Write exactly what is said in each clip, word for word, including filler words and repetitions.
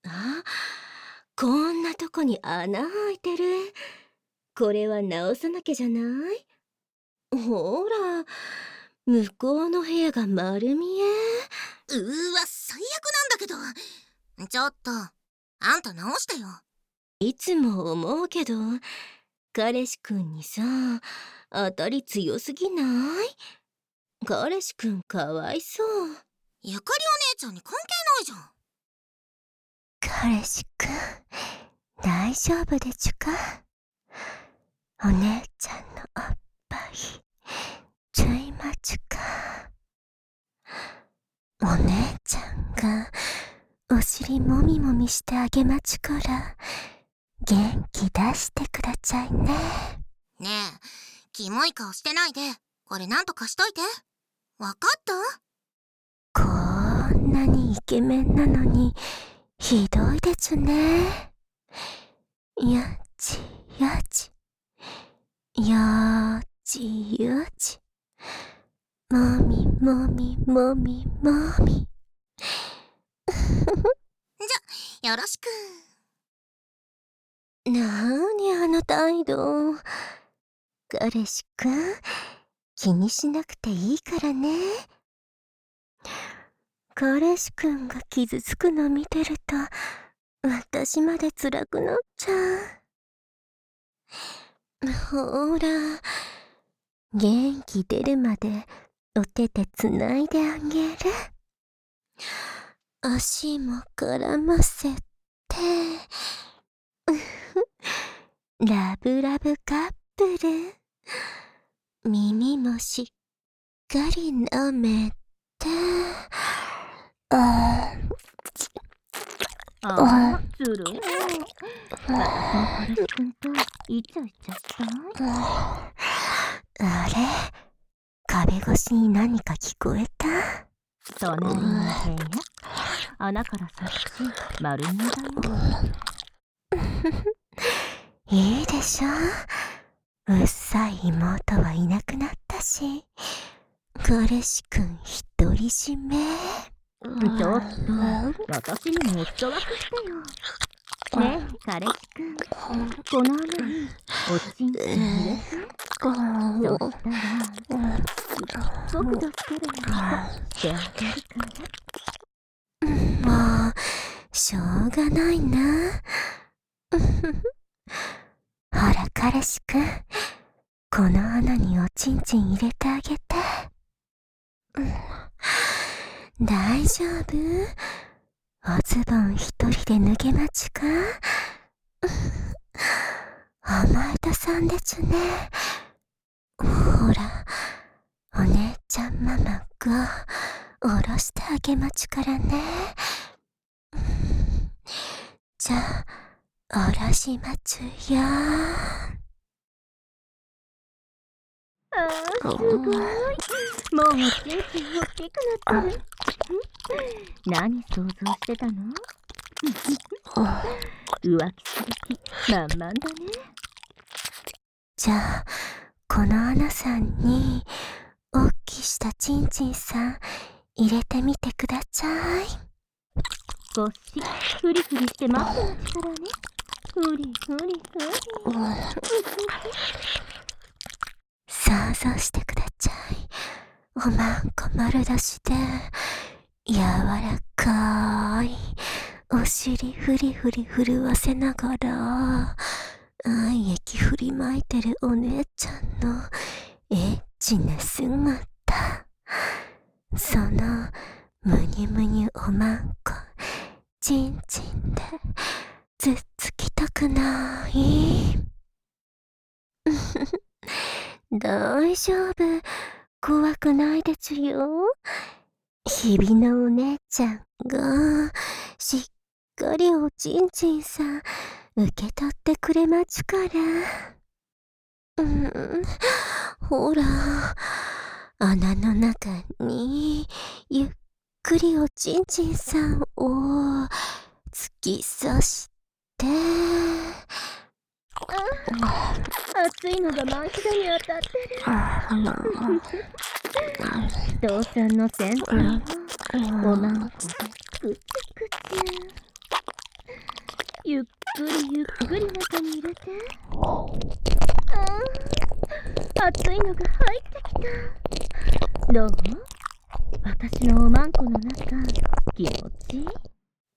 あ、こんなとこに穴開いてる。これは直さなきゃじゃない？ほら、向こうの部屋が丸見え。 うーわ、最悪なんだけど。ちょっと、あんた直してよ。 いつも思うけど、彼氏くんにさ、当たり強すぎない？彼氏くんかわいそう。 ゆかりお姉ちゃんに関係ないじゃん。 彼氏くん、大丈夫でちゅか？お姉ちゃんのおっぱい、ちょいまちゅか？お姉ちゃんがお尻もみもみしてあげまちゅから、元気出してくだちゃいね。 ねえ、キモい顔してないで、これなんとかしといて。わかった？ こんなにイケメンなのに、ひどいでちゅね。やちやち。やちやち。もみもみもみもみ。 じゃ、よろしく。 なーにあの態度。彼氏くん、気にしなくていいからね。彼氏くんが傷つくの見てると、私まで辛くなっちゃう。ほら、元気出るまでお手でつないであげる。足も絡ませて。ラブラブカップル。耳もしっかり舐めて。あああ、ずるい。私の彼氏くんとイチャイチャしたい。 あれ、壁越しに何か聞こえた？ 隣の部屋、穴からさっち丸見えだよ。 いいでしょ。うっさい妹はいなくなったし、彼氏くん独り占め。 ちょっと、私にもお裾分けしてよ。ねえ、彼氏くん、この穴におちんちん入れて。そしたら、僕がつけるのしてあげるから。 もう、しょうがないな。ほら彼氏くん、この穴におちんちん入れてあげて。大丈夫？おズボン一人で脱げまちか？甘えたさんでちゅね。ほら、お姉ちゃんママが下ろしてあげまちからね。じゃあ、下ろしまちゅよ。 あー、すごい。もうおちんちん大きくなってる。何想像してたの？浮気する気満々だね。 じゃあ、この穴さんにおっきしたちんちんさん入れてみてください。 少しフリフリして待ってますからね。フリフリフリ。 想像してください。おまんこ丸出しで柔らかいお尻フリフリ震わせながら愛液振りまいてるお姉ちゃんのエッチな姿。そのむにゅむにゅおまんこちんちんでずっつきたくない？大丈夫、怖くないでちゅよ。日々のお姉ちゃんがしっかりおちんちんさん受け取ってくれまちゅから。うん、ほら、穴の中にゆっくりおちんちんさんを突き刺して。 あ、熱いのが真膝に当たってる。父さんの先生はおまんこでクチュクチュ。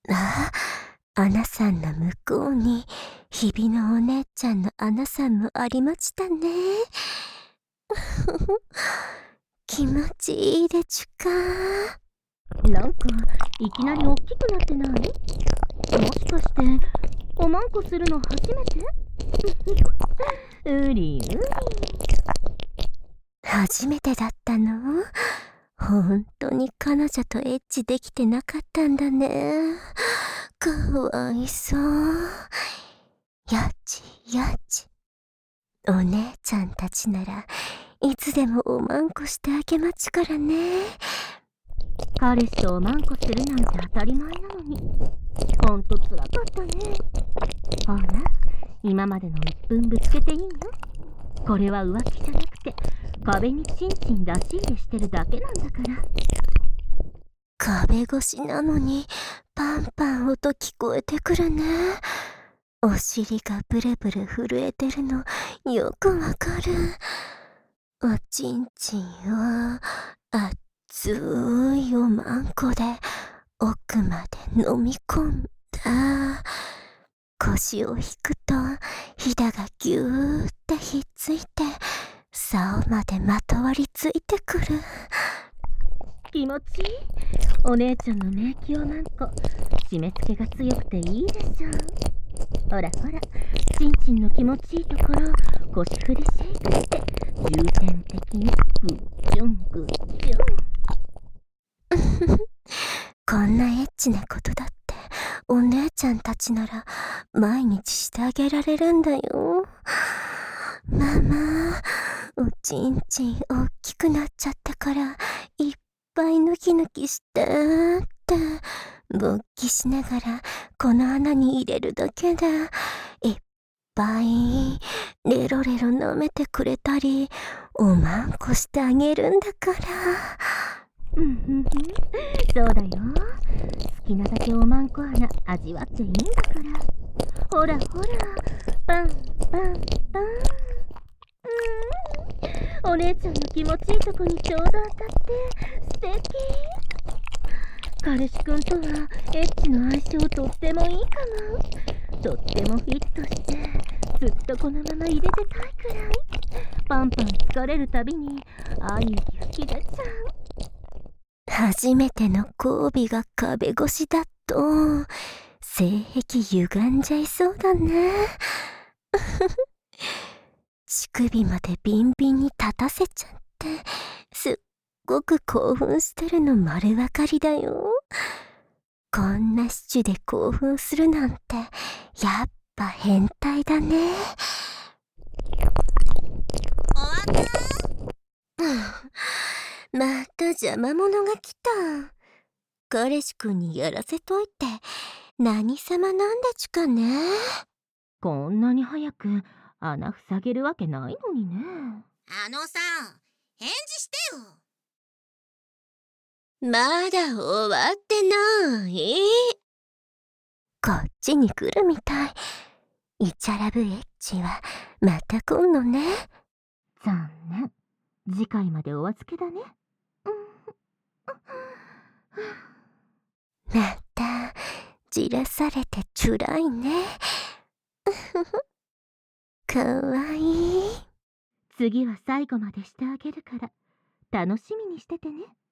あ、アナさんの向こうに、日々のお姉ちゃんのアナさんもありましたね。気持ちいいでちゅか。 なんかいきなり大きくなってない？もしかしておまんこするの初めて？うりうり。 初めてだったの？本当に彼女とエッチできてなかったんだね。かわいそう。やちやち。お姉ちゃんたちならいつでもおまんこしてあげまちからね。 彼氏とおまんこするなんて当たり前なのに、ほんとつらかったね。ほら、今までのいっぷんぶつけていいよ。これは浮気じゃなくて、壁にチンチン出し入れしてるだけなんだから。 壁越しなのにパンパン音聞こえてくるね。お尻がブルブル震えてるのよくわかる。おちんちんを熱いおまんこで奥まで飲み込んだ。腰を引くとひだがぎゅーってひっついて竿までまとわりついてくる。 気持ちいい。お姉ちゃんの迷宮なんか締め付けが強くていいでしょ。ほらほら、ちんちんの気持ちいいところ腰振りシェイクして重点的にグッチュングッチュン。 こんなエッチなことだってお姉ちゃんたちなら毎日してあげられるんだよ。ママ、おちんちん大きくなっちゃったからいっぱいヌキヌキしてって勃起しながらこの穴に入れるだけでいっぱいレロレロ舐めてくれたりおまんこしてあげるんだから。 うんうんうん、そうだよ。好きなだけおまんこ穴味わっていいんだから。ほらほら、パンパンパン。うん、お姉ちゃんの気持ちいいとこにちょうど当たって素敵。彼氏くんとはエッチの相性とってもいいかも。とってもフィットしてずっとこのまま入れてたいくらい。パンパン疲れるたびに愛に吹き出ちゃう。 初めての交尾が壁越しだと性癖歪んじゃいそうだね。乳首までビンビンに立たせちゃってすっごく興奮してるの丸わかりだよ。こんなシチュで興奮するなんてやっぱ変態だね。 終わった？ また邪魔者が来た。彼氏くんにやらせといて何様なんでちゅかね。 こんなに早く穴塞げるわけないのにね。 あのさ、返事してよ。 まだ終わってない。こっちに来るみたい。イチャラブエッチはまた来んのね。 残念。次回までお預けだね。 またじらされてつらいね。かわいい。 次は最後までしてあげるから楽しみにしててね。